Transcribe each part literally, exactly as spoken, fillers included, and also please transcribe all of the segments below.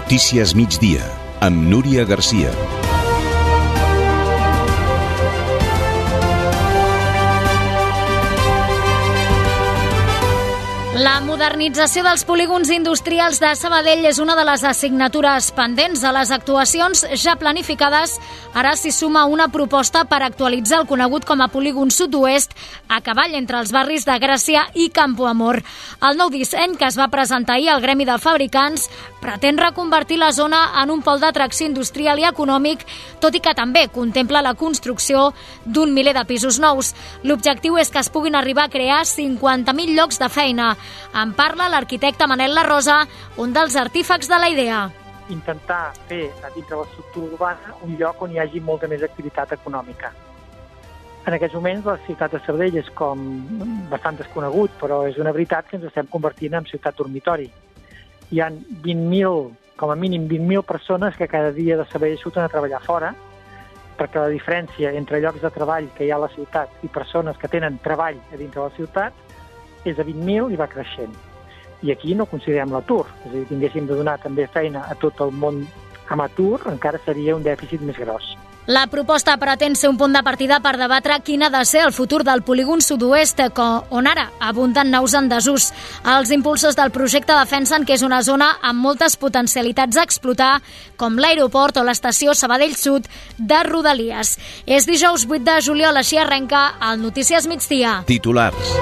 Notícies migdia, amb Núria Garcia. La modernització dels polígons industrials de Sabadell és una de les assignatures pendents. A les actuacions ja planificades, ara s'hi suma una proposta per actualitzar el conegut com a polígon sud-oest, a cavall entre els barris de Gràcia i Campo Amor. El nou disseny, que es va presentar ahir al Gremi de Fabricants, pretén reconvertir la zona en un pol d'atracció industrial i econòmic, tot i que també contempla la construcció d'un miler de pisos nous. L'objectiu és que es puguin arribar a crear cinquanta mil llocs de feina. En parla l'arquitecte Manel La Rosa, un dels artífecs de la idea. Intentar fer a dintre de l'estructura urbana un lloc on hi hagi molta més activitat econòmica. En aquests moments la ciutat de Sabadell és com bastant desconegut, però és una veritat que ens estem convertint en ciutat dormitori. Hi ha vint mil, com a mínim vint mil persones que cada dia de Sabadell surten a treballar fora, perquè la diferència entre llocs de treball que hi ha a la ciutat i persones que tenen treball a dintre de la ciutat és de vint mil i va creixent. I aquí no considerem l'atur. És a dir, tinguéssim de donar també feina a tot el món amb atur, encara seria un dèficit més gros. La proposta pretén ser un punt de partida per debatre quin ha de ser el futur del polígon sud-oest, on ara abunden naus en desús. Els impulsors del projecte defensen que és una zona amb moltes potencialitats a explotar, com l'aeroport o l'estació Sabadell Sud de Rodalies. És dijous vuit de juliol, així arrenca el Notícies Migdia. Titulars.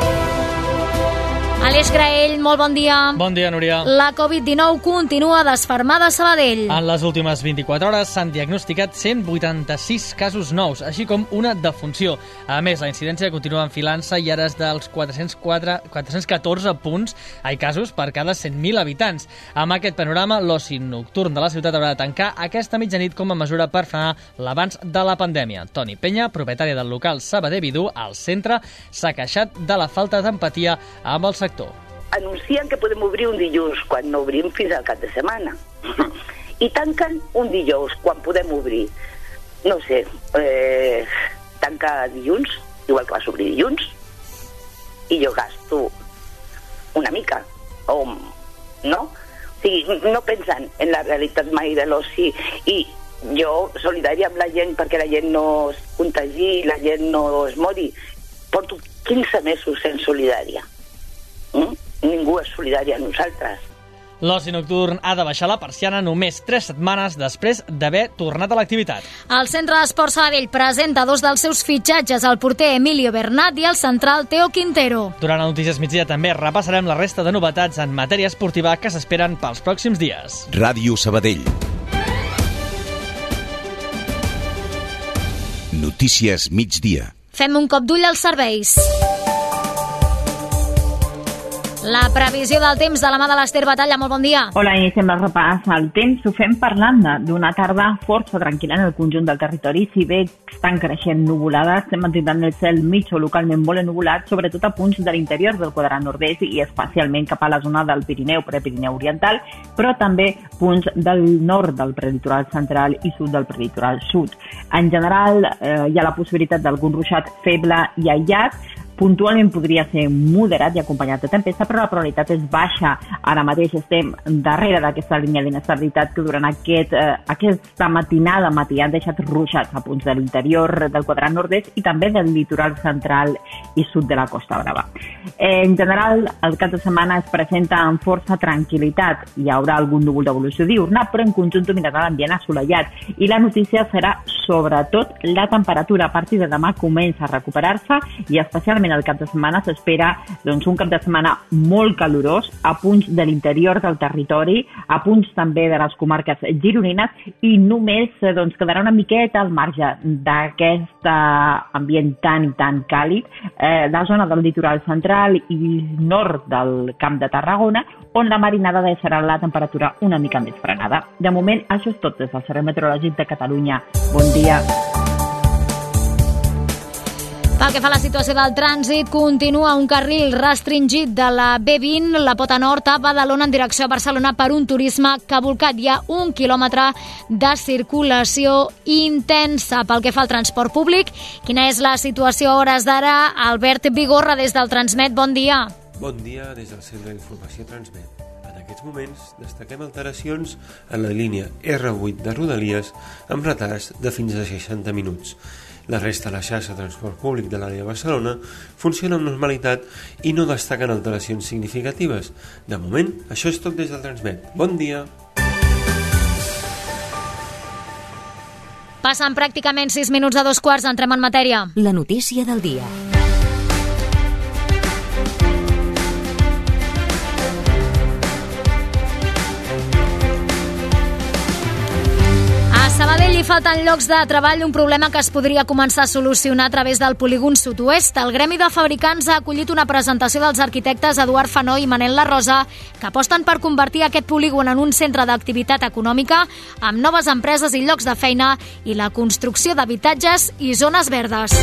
Aleix Graell, molt bon dia. Bon dia, Núria. La covid dinou continua desfermada a Sabadell. En les últimes vint-i-quatre hores s'han diagnosticat cent vuitanta-sis casos nous, així com una defunció. A més, la incidència continua enfilant-se i ara és dels quatre-cents quatre, quatre-cents catorze punts, ai, casos per cada cent mil habitants. Amb aquest panorama, l'oci nocturn de la ciutat haurà de tancar aquesta mitjanit com a mesura per frenar l'avanç de la pandèmia. Toni Penya, propietari del local Sabadell Bidú, al centre, s'ha queixat de la falta d'empatia amb el sector. Anuncien que podem obrir un dilluns, quan no obrim fins al cap de setmana. I tanquen un dijous, quan podem obrir. No sé, eh, tanca dilluns, igual que vas obrir dilluns, i jo gasto una mica, o no? O sigui, no pensant en la realitat mai de l'oci, i jo solidària amb la gent perquè la gent no es contagi, la gent no es mori. Porto quinze mesos sent solidària. Mm? Ningú és solidari a nosaltres. L'oci nocturn ha de baixar la persiana només tres setmanes després d'haver tornat a l'activitat. El Centre d'Esport Sabadell presenta dos dels seus fitxatges, el porter Emilio Bernat i el central Teo Quintero. Durant el Notícies Migdia també repassarem la resta de novetats en matèria esportiva que s'esperen pels pròxims dies. Ràdio Sabadell. Notícies migdia. Fem un cop d'ull als serveis. La previsió del temps de la mà de l'Ester Batalla. Molt bon dia. Hola, iniciem el repàs al temps. Ho fem parlant d'una tarda força tranquil·la en el conjunt del territori. Si bé estan creixent nuvolades, estem mantindran el cel mig o localment molt ennuvolat, sobretot a punts de l'interior del quadrant nord-est i especialment cap a la zona del Pirineu, Prepirineu Oriental, però també punts del nord del prelitoral central i sud del prelitoral sud. En general, eh, hi ha la possibilitat d'algun ruixat feble i aïllat. Puntualment podria ser moderat i acompanyat de tempesta, però la probabilitat és baixa. Ara mateix estem darrere d'aquesta línia d'inestabilitat que durant aquest, eh, aquesta matinada matí han deixat ruixats a punts de l'interior del quadrant nord-est i també del litoral central i sud de la Costa Brava. Eh, en general, el cap de setmana es presenta amb força tranquil·litat. Hi haurà algun núvol d'evolució diurna, però en conjunt dominarà l'ambient assolellat. I la notícia serà sobretot la temperatura. A partir de demà comença a recuperar-se i especialment el cap de setmana s'espera doncs, un cap de setmana molt calorós a punts de l'interior del territori, a punts també de les comarques gironines i només doncs, quedarà una miqueta al marge d'aquest ambient tan i tan càlid eh, la zona del litoral central i nord del Camp de Tarragona, on la marinada deixarà la temperatura una mica més frenada. De moment, això és tot des del Servei Meteorològic de Catalunya. Bon dia. Pel que fa a la situació del trànsit, continua un carril restringit de la B vint, la pota nord a Badalona en direcció a Barcelona per un turisme cavalcat. Hi ha un quilòmetre de circulació intensa. Pel que fa al transport públic, quina és la situació a hores d'ara? Albert Vigorra, des del Transmet, bon dia. Bon dia des del Centre d'Informació Transmet. En En aquests moments destaquem alteracions en la línia erre vuit de Rodalies amb retards de fins a seixanta minuts. La resta de la xarxa de transport públic de l'àrea de Barcelona funciona amb normalitat i no destaquen alteracions significatives. De moment, això és tot des del Transmet. Bon dia! Passen pràcticament sis minuts a dos quarts, entrem en matèria. La notícia del dia. A Sabadell hi falten llocs de treball, un problema que es podria començar a solucionar a través del polígon sud-oest. El Gremi de Fabricants ha acollit una presentació dels arquitectes Eduard Fanó i Manel Larrosa que aposten per convertir aquest polígon en un centre d'activitat econòmica amb noves empreses i llocs de feina i la construcció d'habitatges i zones verdes.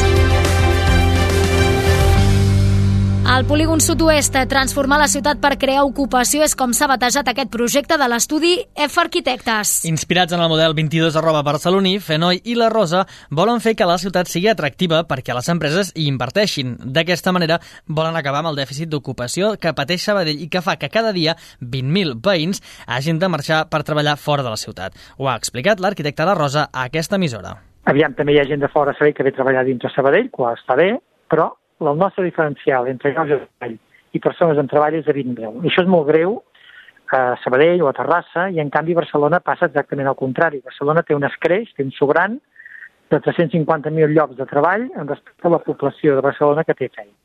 El polígon sud-oest, transformar la ciutat per crear ocupació, és com s'ha batejat aquest projecte de l'estudi F Arquitectes. Inspirats en el model vint-i-dos arroba barceloní, Fenoy i La Rosa volen fer que la ciutat sigui atractiva perquè les empreses hi inverteixin. D'aquesta manera volen acabar amb el dèficit d'ocupació que pateix Sabadell i que fa que cada dia vint mil veïns hagin de marxar per treballar fora de la ciutat. Ho ha explicat l'arquitecte La Rosa a aquesta emissora. Aviam, també hi ha gent de fora de Sabadell que ve a treballar dintre Sabadell, quan està bé, però el nostre diferencial entre llocs de treball i persones en treball és de vint mil. I això és molt greu a Sabadell o a Terrassa, i en canvi Barcelona passa exactament al contrari. Barcelona té un escreix, té un sobrant de tres-cents cinquanta mil llocs de treball en respecte a la població de Barcelona que té feina.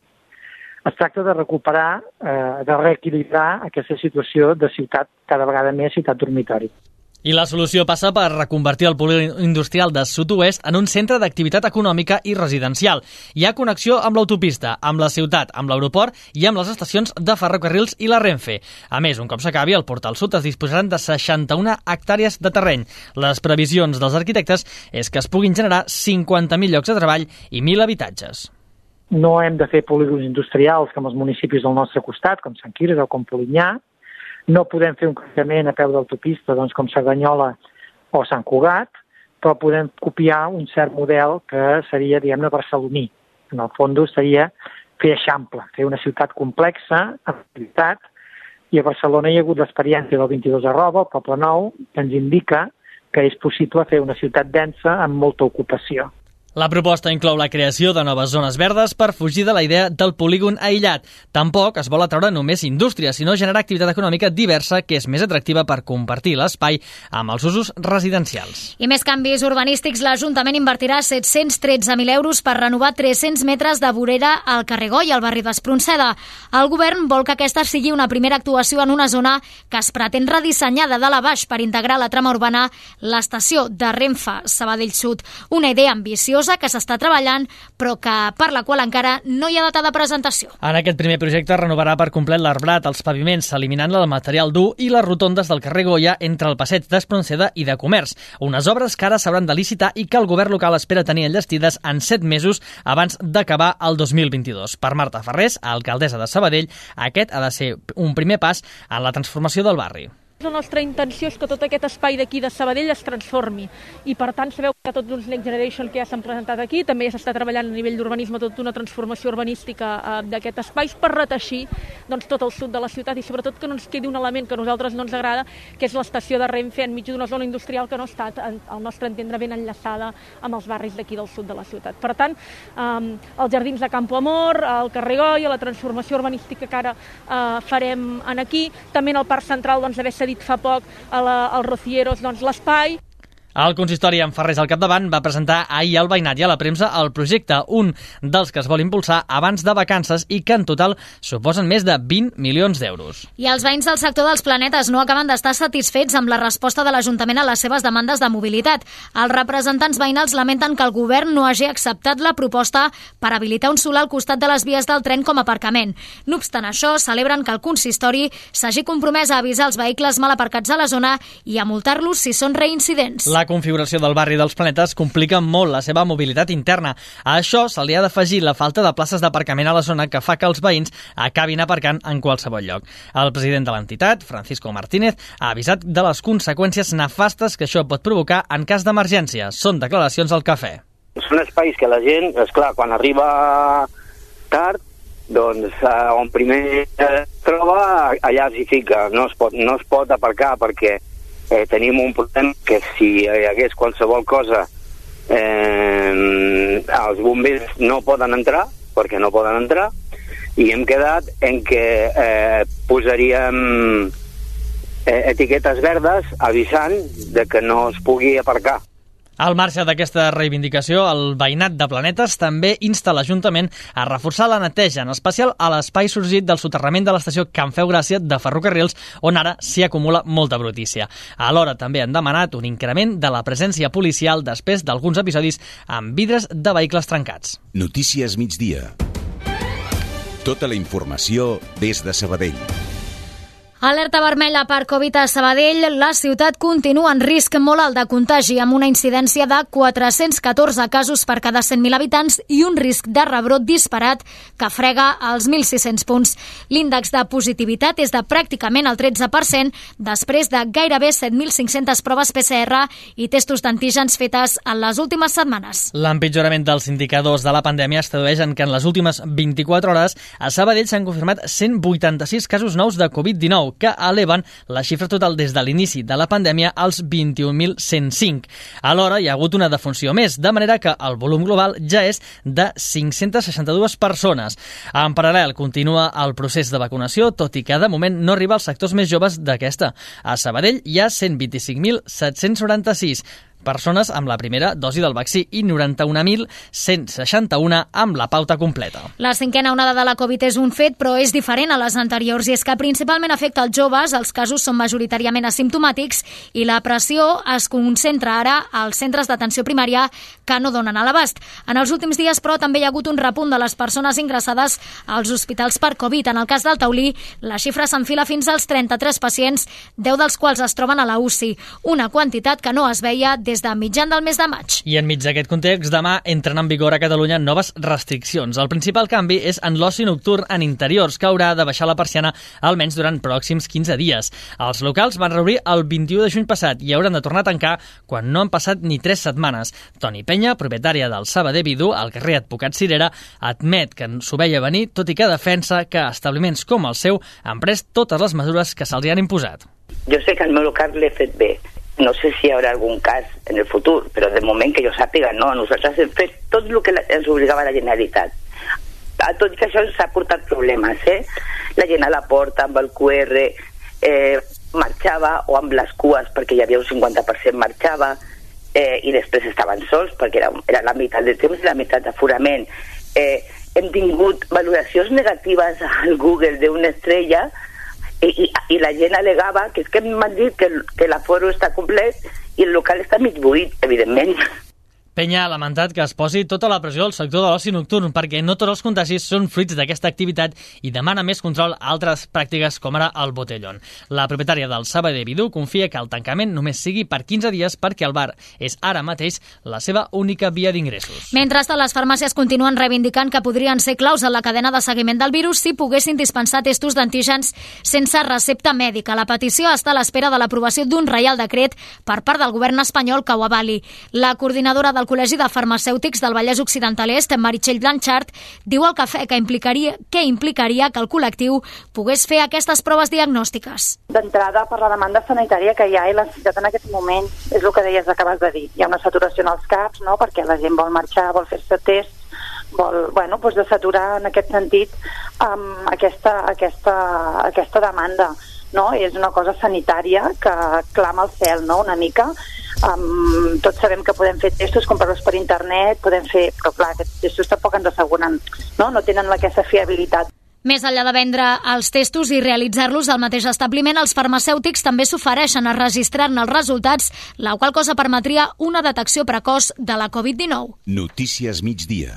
Es tracta de recuperar, eh, de reequilibrar aquesta situació de ciutat cada vegada més ciutat dormitori. I la solució passa per reconvertir el polígon industrial de sud-oest en un centre d'activitat econòmica i residencial. Hi ha connexió amb l'autopista, amb la ciutat, amb l'aeroport i amb les estacions de ferrocarrils i la Renfe. A més, un cop s'acabi, el Portal Sud es disposaran de seixanta-una hectàrees de terreny. Les previsions dels arquitectes és que es puguin generar cinquanta mil llocs de treball i mil habitatges. No hem de fer polígons industrials com els municipis del nostre costat, com Sant Quirze o com Polinyà. No podem fer un creixement a peu d'autopista, doncs, com Cerdanyola o Sant Cugat, però podem copiar un cert model que seria, diguem-ne, barceloní. En el fons seria fer eixample, fer una ciutat complexa, amb activitat, i a Barcelona hi ha hagut l'experiència del vint-i-dos arroba, el Poble Nou, que ens indica que és possible fer una ciutat densa amb molta ocupació. La proposta inclou la creació de noves zones verdes per fugir de la idea del polígon aïllat. Tampoc es vol atraure només indústria, sinó generar activitat econòmica diversa que és més atractiva per compartir l'espai amb els usos residencials. I més canvis urbanístics, l'Ajuntament invertirà set-cents tretze mil euros per renovar tres-cents metres de vorera al carrer Goi, al barri d'Espronceda. El govern vol que aquesta sigui una primera actuació en una zona que es pretén redissenyar de dalt a baix per integrar la trama urbana l'estació de Renfe Sabadell Sud. Una idea ambiciosa que s'està treballant, però que per la qual encara no hi ha data de presentació. En aquest primer projecte renovarà per complet l'arbrat, els paviments, eliminant el material dur i les rotondes del carrer Goya entre el passeig d'Espronceda i de Comerç. Unes obres que ara s'hauran de licitar i que el govern local espera tenir enllestides en set mesos abans d'acabar el dos mil vint-i-dos. Per Marta Ferrés, alcaldessa de Sabadell, aquest ha de ser un primer pas en la transformació del barri. La nostra intenció és que tot aquest espai d'aquí de Sabadell es transformi i, per tant, sabeu que tots els Next Generation que ja s'han presentat aquí també ja s'està treballant a nivell d'urbanisme tota una transformació urbanística eh, d'aquest espai per reteixir doncs, tot el sud de la ciutat i sobretot que no ens quedi un element que a nosaltres no ens agrada, que és l'estació de Renfe enmig d'una zona industrial que no ha estat, al nostre entendre, ben enllaçada amb els barris d'aquí del sud de la ciutat. Per tant, eh, els jardins de Campo Amor, el carrer Goya, la transformació urbanística que ara eh, farem en aquí, també en el Parc Central doncs, d'haver cedit fa poc a la, als Rocieros doncs, l'espai. El consistori, amb Ferrés al capdavant, va presentar ahir al veïnat i a la premsa el projecte, un dels que es vol impulsar abans de vacances i que en total suposen més de vint milions d'euros. I els veïns del sector dels planetes no acaben d'estar satisfets amb la resposta de l'Ajuntament a les seves demandes de mobilitat. Els representants veïnals lamenten que el govern no hagi acceptat la proposta per habilitar un solar al costat de les vies del tren com a aparcament. No obstant això, celebren que el consistori s'hagi compromès a avisar els vehicles mal aparcats a la zona i a multar-los si són reincidents. La configuració del barri dels Planetes complica molt la seva mobilitat interna. A això se li ha d'afegir la falta de places d'aparcament a la zona que fa que els veïns acabin aparcant en qualsevol lloc. El president de l'entitat, Francisco Martínez, ha avisat de les conseqüències nefastes que això pot provocar en cas d'emergència. Són declaracions al Cafè. Són espais que la gent, esclar, quan arriba tard, doncs eh, on primer es troba, allà s'hi fica. No es pot, no es pot aparcar perquè eh, tenim un problema que si hi hagués qualsevol cosa eh, els bombers no poden entrar, perquè no poden entrar, i hem quedat en què eh, posaríem eh, etiquetes verdes avisant de que no es pugui aparcar. Al marge d'aquesta reivindicació, el veïnat de Planetes també insta l'Ajuntament a reforçar la neteja, en especial a l'espai sorgit del soterrament de l'estació Can Feu Gràcia de Ferrocarrils, on ara s'hi acumula molta brutícia. Alhora també han demanat un increment de la presència policial després d'alguns episodis amb vidres de vehicles trencats. Notícies migdia. Tota la informació des de Sabadell. Alerta vermella per Covid a Sabadell. La ciutat continua en risc molt alt de contagi, amb una incidència de quatre-cents catorze casos per cada cent mil habitants i un risc de rebrot disparat que frega els mil sis-cents punts. L'índex de positivitat és de pràcticament el tretze per cent després de gairebé set mil cinc-centes proves P C R i testos d'antígens fetes en les últimes setmanes. L'empitjorament dels indicadors de la pandèmia es tradueix en que en les últimes vint-i-quatre hores a Sabadell s'han confirmat cent vuitanta-sis casos nous de Covid dinou, que eleven la xifra total des de l'inici de la pandèmia als vint-i-un mil cent cinc. Alhora, hi ha hagut una defunció més, de manera que el volum global ja és de cinc-centes seixanta-dues persones. En paral·lel, continua el procés de vacunació, tot i que de moment no arriba als sectors més joves d'aquesta. A Sabadell hi ha cent vint-i-cinc mil set-cents noranta-sis persones amb la primera dosi del vaccí i noranta-un mil cent seixanta-un amb la pauta completa. La cinquena onada de la Covid és un fet, però és diferent a les anteriors, i és que principalment afecta els joves, els casos són majoritàriament asimptomàtics i la pressió es concentra ara als centres d'atenció primària que no donen a l'abast. En els últims dies, però, també hi ha hagut un repunt de les persones ingressades als hospitals per Covid. En el cas del Taulí, la xifra s'enfila fins als trenta-tres pacients, deu dels quals es troben a la U C I, una quantitat que no es veia des des de mitjan del mes de maig. I enmig d'aquest context, demà entren en vigor a Catalunya noves restriccions. El principal canvi és en l'oci nocturn en interiors, que haurà de baixar la persiana almenys durant pròxims quinze dies. Els locals van reobrir el vint-i-u de juny passat i hauran de tornar a tancar quan no han passat ni tres setmanes. Toni Penya, propietària del Sabadell Vidú, al carrer Advocat Cirera, admet que s'ho veia venir, tot i que defensa que establiments com el seu han pres totes les mesures que se'ls han imposat. Jo sé que al meu local l'he fet bé. No sé si hi haurà algun cas en el futur, però de moment que jo sàpiga, no. Nosaltres hem fet tot el que ens obligava la Generalitat. Tot i que això ens ha portat problemes, eh? La gent a la porta amb el Q R eh, marxava, o amb les cues, perquè hi havia un cinquanta per cent marxava, eh, i després estaven sols, perquè era, era la meitat de temps i la meitat d'aforament. Eh, hem tingut valoracions negatives al Google d'una estrella, I, i, i la gent alegava que és que m'han dit que, que l'aforo està complet i el local està mig buit, evidentment. Penya ha lamentat que es posi tota la pressió al sector de l'oci nocturn perquè no tots els contagis són fruits d'aquesta activitat i demana més control a altres pràctiques com ara el botellón. La propietària del Sabadell Vidú confia que el tancament només sigui per quinze dies perquè el bar és ara mateix la seva única via d'ingressos. Mentrestant, les farmàcies continuen reivindicant que podrien ser claus en la cadena de seguiment del virus si poguessin dispensar testos d'antígens sense recepta mèdica. La petició està a l'espera de l'aprovació d'un reial decret per part del govern espanyol que ho avali. La coordinadora del Col·legi de Farmacèutics del Vallès Occidental Est, Meritxell Blanchard, diu al cafè que implicaria, que implicaria que el col·lectiu pogués fer aquestes proves diagnòstiques. D'entrada, per la demanda sanitària que hi ha i la necessitat en aquest moment, és el que deies, acabes de dir. Hi ha una saturació en els caps, no?, perquè la gent vol marxar, vol fer-se tests, vol, bueno, doncs de saturar en aquest sentit um, aquesta, aquesta, aquesta demanda. No? És una cosa sanitària que clama al cel, no?, una mica. Um, tots sabem que podem fer testos, comprar-los per internet, podem fer, però clar, aquests testos tampoc ens asseguren, no? No tenen aquesta fiabilitat. Més enllà de vendre els testos i realitzar-los al mateix establiment, els farmacèutics també s'ofereixen a registrar-ne els resultats, la qual cosa permetria una detecció precoç de la Covid dinou. Notícies migdia.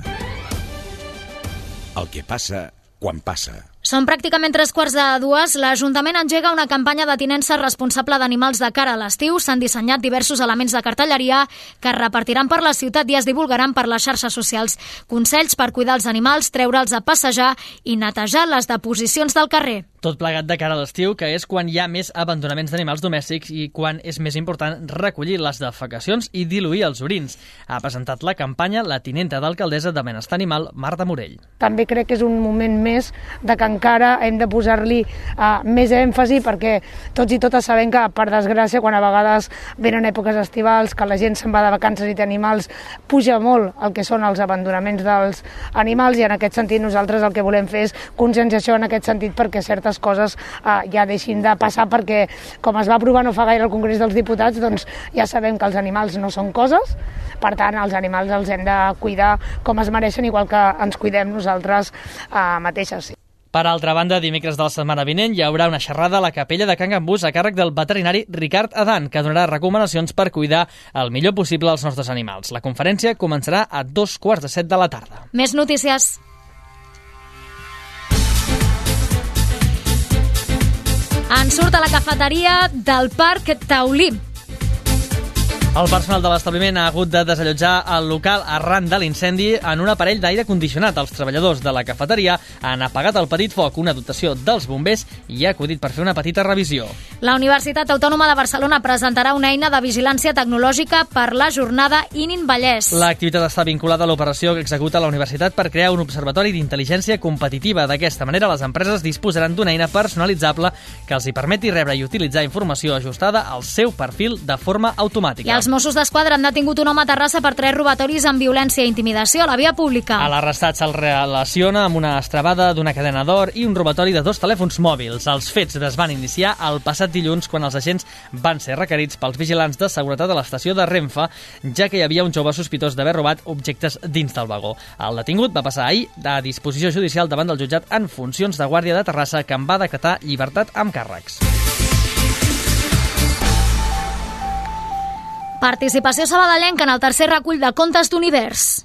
El que passa quan passa. Són pràcticament tres quarts de dues. L'Ajuntament engega una campanya de tinença responsable d'animals de cara a l'estiu. S'han dissenyat diversos elements de cartelleria que es repartiran per la ciutat i es divulgaran per les xarxes socials. Consells per cuidar els animals, treure'ls a passejar i netejar les deposicions del carrer. Tot plegat de cara a l'estiu, que és quan hi ha més abandonaments d'animals domèstics i quan és més important recollir les defecacions i diluir els orins. Ha presentat la campanya la tinenta d'alcaldessa de Benestar Animal, Marta Morell. També crec que és un moment més de que encara hem de posar-li uh, més èmfasi, perquè tots i totes sabem que, per desgràcia, quan a vegades venen èpoques estivals, que la gent se'n va de vacances i té animals, puja molt el que són els abandonaments dels animals, i en aquest sentit nosaltres el que volem fer és conscienciació en aquest sentit, perquè certes coses eh, ja deixin de passar, perquè com es va aprovar no fa gaire al Congrés dels Diputats, doncs ja sabem que els animals no són coses, per tant els animals els hem de cuidar com es mereixen, igual que ens cuidem nosaltres eh, mateixes. Per altra banda, dimecres de la setmana vinent hi haurà una xerrada a la capella de Can Gambús a càrrec del veterinari Ricard Adan, que donarà recomanacions per cuidar el millor possible els nostres animals. La conferència començarà a dos quarts de set de la tarda. Més notícies. En surt a la cafeteria del Parc Taulí. El personal de l'establiment ha hagut de desallotjar el local arran de l'incendi en un aparell d'aire condicionat. Els treballadors de la cafeteria han apagat el petit foc, una dotació dels bombers, i ha acudit per fer una petita revisió. La Universitat Autònoma de Barcelona presentarà una eina de vigilància tecnològica per la jornada Inin Vallès. L'activitat està vinculada a l'operació que executa la universitat per crear un observatori d'intel·ligència competitiva. D'aquesta manera, les empreses disposaran d'una eina personalitzable que els hi permeti rebre i utilitzar informació ajustada al seu perfil de forma automàtica. I els Mossos d'Esquadra han detingut un home a Terrassa per tres robatoris amb violència i intimidació a la via pública. A l'arrestat se'l relaciona amb una estrabada d'una cadena d'or i un robatori de dos telèfons mòbils. Els fets es van iniciar el passat dilluns, quan els agents van ser requerits pels vigilants de seguretat a l'estació de Renfe, ja que hi havia un jove sospitós d'haver robat objectes dins del vagó. El detingut va passar ahir a disposició judicial davant del jutjat en funcions de guàrdia de Terrassa, que en va decretar llibertat amb càrrecs. Participació sabadellenca en el tercer recull de contes d'Univers.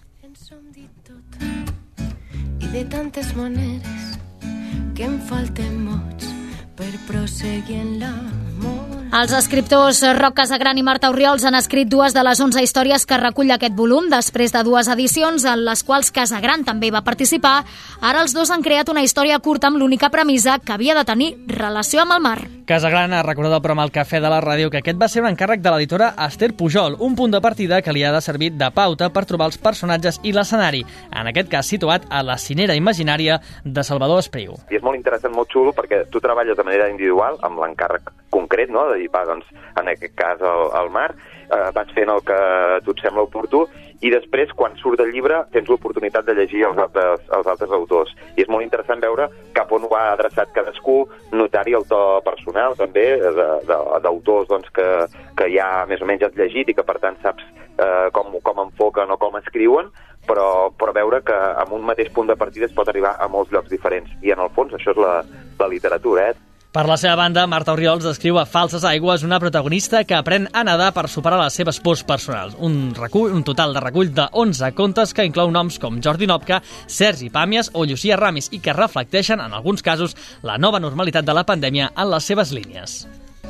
I de tantes maneres que em falten mots per proseguir en l'amor. Els escriptors Roc Casagran i Marta Orriols han escrit dues de les onze històries que recull aquest volum. Després de dues edicions en les quals Casagran també va participar, ara els dos han creat una història curta amb l'única premissa que havia de tenir relació amb el mar. Casagran ha recordat al programa El Cafè de la Ràdio que aquest va ser un encàrrec de l'editora Esther Pujol, un punt de partida que li ha de servir de pauta per trobar els personatges i l'escenari, en aquest cas situat a la cinera imaginària de Salvador Espriu. I és molt interessant, molt xulo, perquè tu treballes de manera individual amb l'encàrrec concret, no?, de dir, va, doncs, en aquest cas al, al mar, eh, vas fent el que a tu et sembla oportú, i després, quan surt el llibre, tens l'oportunitat de llegir els altres, els altres autors. I és molt interessant veure cap on ho ha adreçat cadascú, notar-hi el to personal, també, d'autors doncs, que, que ja més o menys has llegit i que, per tant, saps eh, com, com enfoquen o com escriuen, però, però veure que amb un mateix punt de partida es pot arribar a molts llocs diferents. I, en el fons, això és la, la literatura, eh? Per la seva banda, Marta Orriols descriu a Falses Aigües una protagonista que aprèn a nedar per superar les seves pors personals. Un, recull, un total de recull de onze contes que inclou noms com Jordi Nopka, Sergi Pàmies o Llucia Ramis i que reflecteixen, en alguns casos, la nova normalitat de la pandèmia en les seves línies.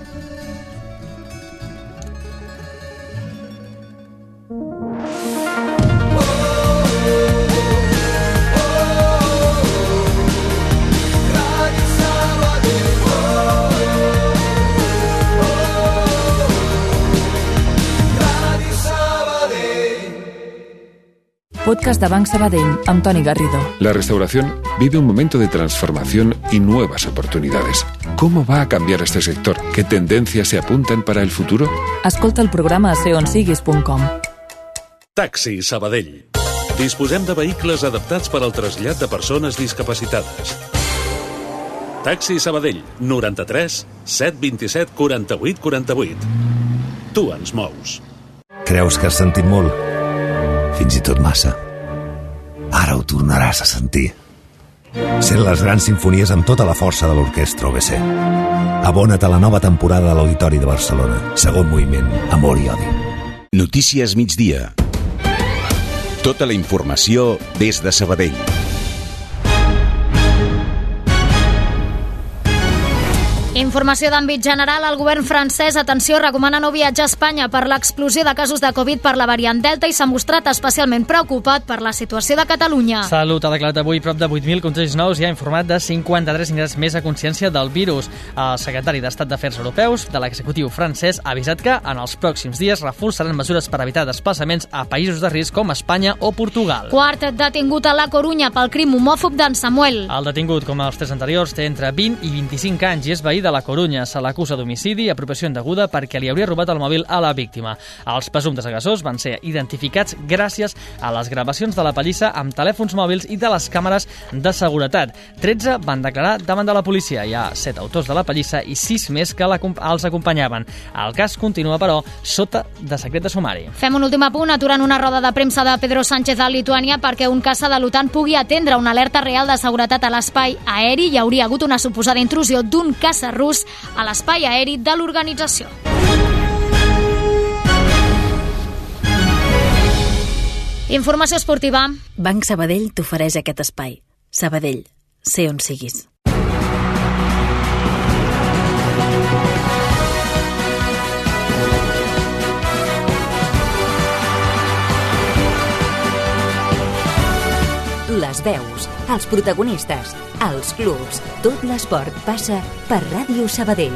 Podcast de Banc Sabadell, amb Toni Garrido. La restauración vive un momento de transformación y nuevas oportunidades. ¿Cómo va a cambiar este sector? ¿Qué tendencias se apuntan para el futuro? Escolta el programa a sé on siguis punt com. Taxi Sabadell. Disposem de vehicles adaptats per al trasllat de persones discapacitades. Taxi Sabadell, noranta-tres set vint-i-set quaranta-vuit quaranta-vuit. Tu ens mous. Creus que has sentit molt? Fins i tot massa. Ara ho tornaràs a sentir. Sent les grans simfonies amb tota la força de l'orquestra O B C. Abona't a la nova temporada de l'Auditori de Barcelona. Segon moviment, Amor i odi. Notícies migdia. Tota la informació des de Sabadell. Informació d'àmbit general, el govern francès, atenció, recomana no viatjar a Espanya per l'explosió de casos de Covid per la variant Delta i s'ha mostrat especialment preocupat per la situació de Catalunya. Salut ha declarat avui prop de vuit mil contagis nous i ha informat de cinquanta-tres ingrés més a consciència del virus. El secretari d'Estat d'Afers Europeus de l'executiu francès ha avisat que en els pròxims dies reforçaran mesures per evitar desplaçaments a països de risc com Espanya o Portugal. Quart detingut a La Corunya pel crim homòfob d'en Samuel. El detingut, com els tres anteriors, té entre vint i vint-i-cinc anys i és veí de La Corunya. Se l'acusa d'homicidi i apropiació indeguda perquè li hauria robat el mòbil a la víctima. Els presumptes agressors van ser identificats gràcies a les gravacions de la pallissa amb telèfons mòbils i de les càmeres de seguretat. tretze van declarar davant de la policia. Hi ha set autors de la pallissa i sis més que els acompanyaven. El cas continua, però, sota de secret de sumari. Fem un últim apunt, aturant una roda de premsa de Pedro Sánchez a Lituània perquè un caça de l'OTAN pugui atendre una alerta real de seguretat a l'espai aeri. Hi hauria hagut una suposada intrusió d'un caça rus a l'espai aeri de l'organització. Informació esportiva. Banc Sabadell t'ofereix aquest espai. Sabadell, sé on siguis. Les veus, els protagonistes, els clubs, tot l'esport passa per Ràdio Sabadell.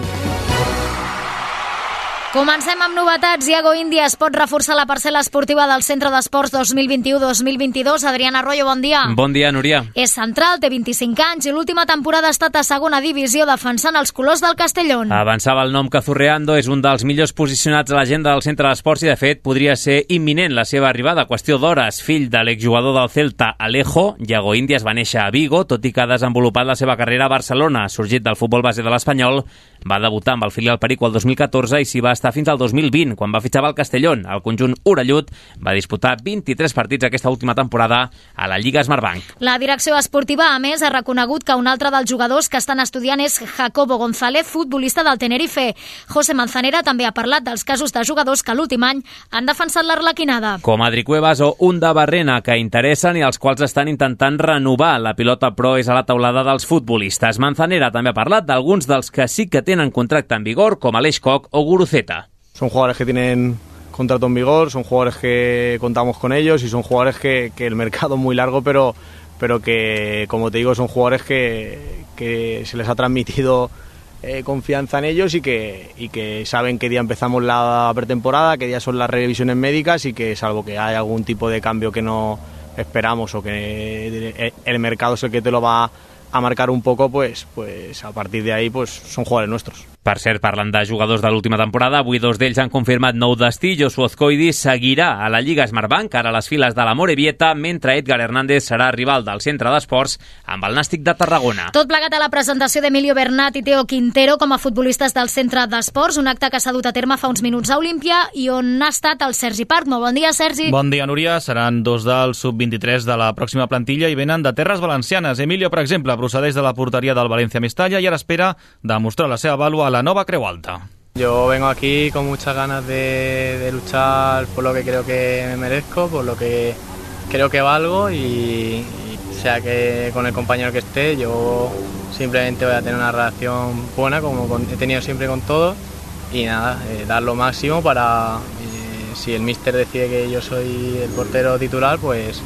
Comencem amb novetats. Iago Índies pot reforçar la parcel·la esportiva del Centre d'Esports dos mil vint-i-u dos mil vint-i-dos. Adriana Arroyo, bon dia. Bon dia, Núria. És central, té vint-i-cinc anys i l'última temporada ha estat a segona divisió defensant els colors del Castellón. Avançava el nom Cazurreando, és un dels millors posicionats a l'agenda del Centre d'Esports i, de fet, podria ser imminent la seva arribada. Qüestió d'hores. Fill de l'exjugador del Celta, Alejo, Iago Índies va néixer a Vigo, tot i que ha desenvolupat la seva carrera a Barcelona. Sorgit del futbol base de l'Espanyol, va debutar amb el filial Perico el dos mil catorze i s'hi va estar fins al dos mil vint, quan va fitxar el Castellón. El conjunt orellut va disputar vint-i-tres partits aquesta última temporada a la Lliga Smartbank. La direcció esportiva, a més, ha reconegut que un altre dels jugadors que estan estudiant és Jacobo González, futbolista del Tenerife. José Manzanera també ha parlat dels casos de jugadors que l'últim any han defensat l'Arlequinada. Com Adri Cuevas o Unda Barrena, que interessen i els quals estan intentant renovar. La pilota pro és a la taulada dels futbolistes. Manzanera també ha parlat d'alguns dels que sí que tenen contracte en vigor, com Aleix Koch o Guruceta. Son jugadores que tienen contrato en vigor, son jugadores que contamos con ellos y son jugadores que, que el mercado es muy largo, pero, pero que, como te digo, son jugadores que, que se les ha transmitido eh, confianza en ellos y que, y que saben qué día empezamos la pretemporada, qué día son las revisiones médicas y que, salvo que haya algún tipo de cambio que no esperamos o que el mercado es el que te lo va a marcar un poco, pues, pues a partir de ahí pues son jugadores nuestros. Per cert, parlant de jugadors de l'última temporada, avui dos d'ells han confirmat nou destí. Josu Ozcoidi seguirà a la Lliga Smartbank, ara a les files de la Morevieta, mentre Edgar Hernández serà rival del Centre d'Esports amb el Nàstic de Tarragona. Tot plegat a la presentació d'Emilio Bernat i Teo Quintero com a futbolistes del Centre d'Esports, un acte que s'ha dut a terme fa uns minuts a Olímpia i on ha estat el Sergi Parc. Molt bon dia, Sergi. Bon dia, Núria. Seran dos del sub vint-i-tres de la pròxima plantilla i venen de terres valencianes. Emilio, per exemple, procedeix de la porteria del València Mestalla i ara espera demostrar la seva vàlua a la nova Creu Alta. Yo vengo aquí con muchas ganas de, de luchar por lo que creo que me merezco, por lo que creo que valgo y, y sea que con el compañero que esté, yo simplemente voy a tener una relación buena como con, he tenido siempre con todos y nada, eh, dar lo máximo para, eh, si el míster decide que yo soy el portero titular, pues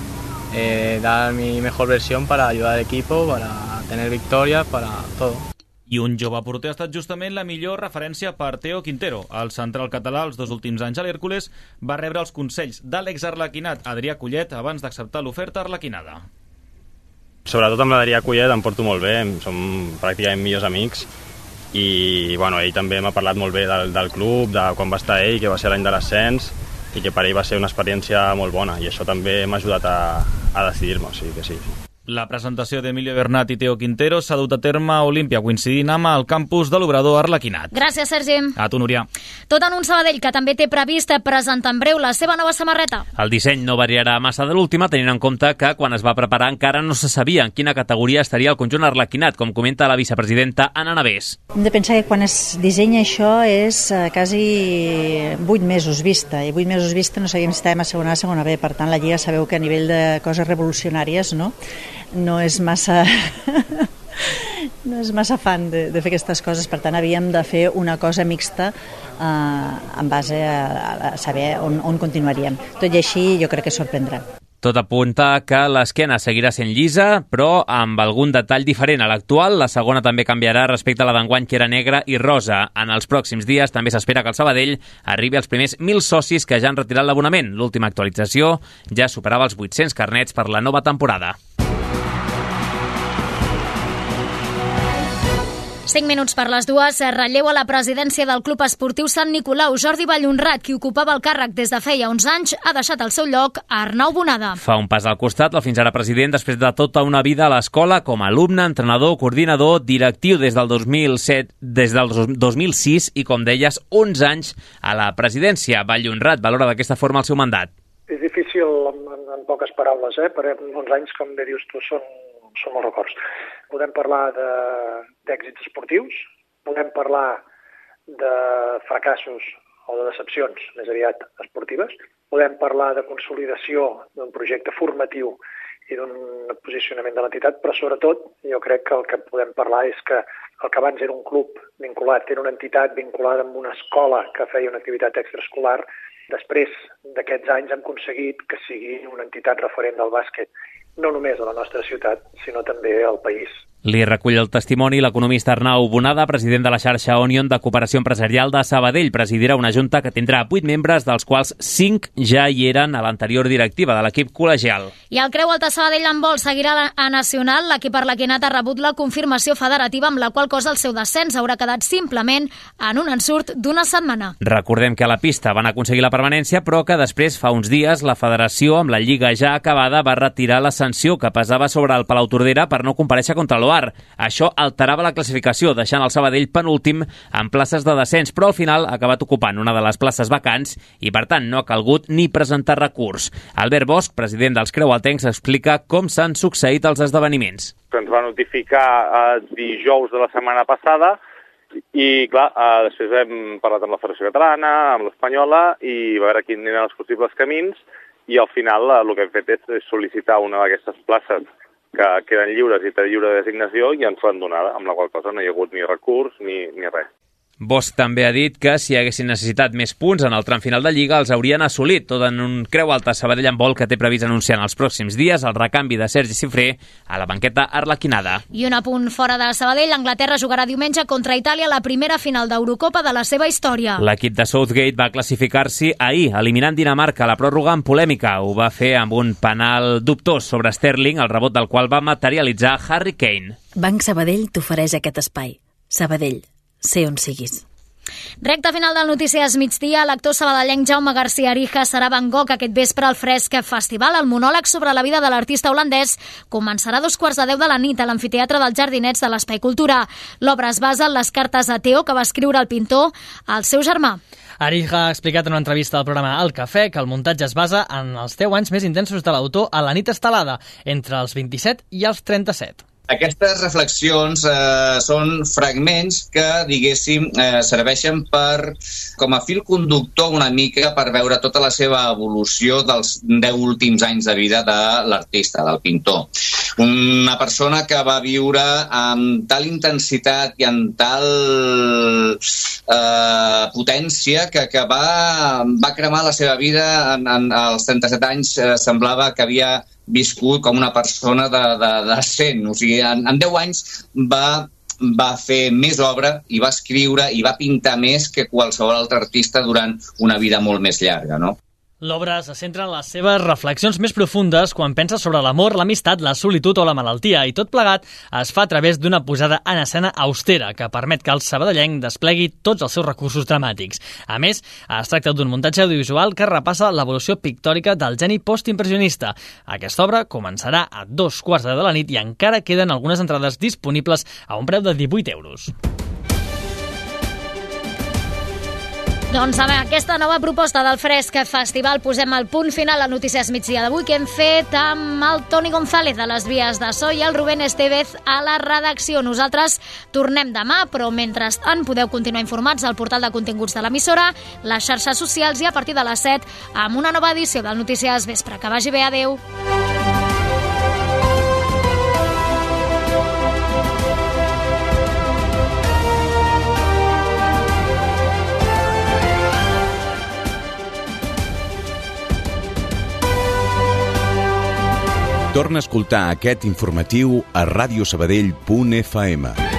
eh, dar mi mejor versión para ayudar al equipo, para tener victorias, para todo. I un jove porter ha estat justament la millor referència per Teo Quintero. El central català, els dos últims anys a l'Hèrcules, va rebre els consells de l'exarlequinat Adrià Collet abans d'acceptar l'oferta arlequinada. Sobretot amb l'Adrià Collet em porto molt bé, som pràcticament millors amics i bueno, ell també m'ha parlat molt bé del, del club, de quan va estar ell, que va ser l'any de l'ascens i que per ell va ser una experiència molt bona i això també m'ha ajudat a, a decidir-me, o sigui que sí. La presentació d'Emilio Bernat i Teo Quintero s'ha dut a terme a Olímpia, coincidint amb el campus de l'Obrador Arlequinat. Gràcies, Sergi. A tu, Núria. Tot en un Sabadell que també té previst presentar en breu la seva nova samarreta. El disseny no variarà massa de l'última, tenint en compte que quan es va preparar encara no se sabia en quina categoria estaria el conjunt arlequinat, com comenta la vicepresidenta Anna Navés. Hem de pensar que quan es dissenya això és eh, quasi vuit mesos vista, i vuit mesos vista no sabíem si estàvem a segona A, segona B, per tant la Lliga sabeu que a nivell de coses revolucionàries no, no és massa no és massa fan de, de fer aquestes coses, per tant havíem de fer una cosa mixta eh, en base a, a saber on, on continuaríem. Tot i així jo crec que sorprendrà. Tot apunta que l'esquena seguirà sent llisa, però amb algun detall diferent a l'actual. La segona també canviarà respecte a la d'enguany, que era negra i rosa. En els pròxims dies també s'espera que el Sabadell arribi als primers mil socis que ja han retirat l'abonament. L'última actualització ja superava els vuit-cents carnets per la nova temporada. Cinc minuts per les dues, relleu a la presidència del Club Esportiu Sant Nicolau. Jordi Vallhonrat, qui ocupava el càrrec des de feia uns anys, ha deixat el seu lloc a Arnau Bonada. Fa un pas al costat, el fins ara president, després de tota una vida a l'escola com a alumne, entrenador, coordinador, directiu des del dos mil set, des del dos mil sis i, com deies, onze anys a la presidència. Vallhonrat valora d'aquesta forma el seu mandat. És difícil, en, en poques paraules, eh? Per uns anys, com bé dius tu, són, són molts records. Podem parlar d'èxits esportius, podem parlar de fracassos o de decepcions, més aviat esportives, podem parlar de consolidació d'un projecte formatiu i d'un posicionament de l'entitat, però sobretot jo crec que el que podem parlar és que el que abans era un club vinculat, era una entitat vinculada amb una escola que feia una activitat extraescolar, després d'aquests anys hem aconseguit que sigui una entitat referent del bàsquet, no només a la nostra ciutat, sinó també al país. Li recull el testimoni l'economista Arnau Bonada, president de la xarxa Onion de Cooperació Empresarial de Sabadell. Presidirà una junta que tindrà vuit membres, dels quals cinc ja hi eren a l'anterior directiva de l'equip col·legial. I el Creu Alta Sabadell en vol seguirà a Nacional. L'equip arlequinat ha rebut la confirmació federativa amb la qual cosa el seu descens haurà quedat simplement en un ensurt d'una setmana. Recordem que a la pista van aconseguir la permanència, però que després, fa uns dies, la federació, amb la lliga ja acabada, va retirar la sanció que pesava sobre el Palau Tordera per no comparèixer contra l'O A R. Això alterava la classificació, deixant el Sabadell penúltim en places de descens, però al final ha acabat ocupant una de les places vacants i, per tant, no ha calgut ni presentar recurs. Albert Bosch, president dels creualtencs, explica com s'han succeït els esdeveniments. Ens va notificar eh, dijous de la setmana passada i, clar, eh, després hem parlat amb la Federació Catalana, amb l'Espanyola, i va veure quins eren els possibles camins, i al final eh, el que hem fet és sol·licitar una d'aquestes places que queden lliures i té lliure designació i ens l'han donada, amb la qual cosa no hi ha hagut ni recurs ni, ni res. Bosch també ha dit que si haguessin necessitat més punts en el tram final de Lliga els haurien assolit, tot en un Creu Alta Sabadell en vol que té previst anunciar en els pròxims dies el recanvi de Sergi Cifré a la banqueta arlequinada. I un apunt fora de Sabadell, Anglaterra jugarà diumenge contra Itàlia la primera final d'Eurocopa de la seva història. L'equip de Southgate va classificar-s'hi ahir, eliminant Dinamarca a la pròrroga en polèmica. Ho va fer amb un penal dubtós sobre Sterling, el rebot del qual va materialitzar Harry Kane. Banc Sabadell t'ofereix aquest espai. Sabadell. Sé on siguis. Recte final del Notícies Migdia, l'actor sabadellenc Jaume García Arija serà Van Gogh aquest vespre al Fresc Festival. El monòleg sobre la vida de l'artista holandès començarà a dos quarts de deu de la nit a l'amfiteatre dels Jardinets de l'Espai Cultura. L'obra es basa en les cartes a Theo que va escriure el pintor al seu germà. Arija ha explicat en una entrevista al programa El Cafè que el muntatge es basa en els deu anys més intensos de l'autor a la nit estelada, entre els vint-i-set i els trenta-set. Aquestes reflexions eh, són fragments que, diguéssim, eh, serveixen per, com a fil conductor una mica per veure tota la seva evolució dels deu últims anys de vida de l'artista, del pintor. Una persona que va viure amb tal intensitat i amb tal eh, potència que, que va, va cremar la seva vida en, en, als trenta-set anys. Eh, semblava que havia viscut com una persona de, de, de cent. O sigui, en, en deu anys va, va fer més obra i va escriure i va pintar més que qualsevol altre artista durant una vida molt més llarga, no? L'obra se centra en les seves reflexions més profundes quan pensa sobre l'amor, l'amistat, la solitud o la malaltia, i tot plegat es fa a través d'una posada en escena austera que permet que el sabadellenc desplegui tots els seus recursos dramàtics. A més, es tracta d'un muntatge audiovisual que repassa l'evolució pictòrica del geni postimpressionista. Aquesta obra començarà a dos quarts de la nit i encara queden algunes entrades disponibles a un preu de divuit euros. Doncs amb aquesta nova proposta del Fresc Festival posem el punt final a Notícies Migdia d'avui que hem fet amb el Toni González a les vies de so i el Rubén Estevez a la redacció. Nosaltres tornem demà, però mentrestant podeu continuar informats al portal de continguts de l'emissora, les xarxes socials i a partir de les set amb una nova edició del Notícies Vespre. Que vagi bé, adeu. Torna a escoltar aquest informatiu a radiosabadell punt f m.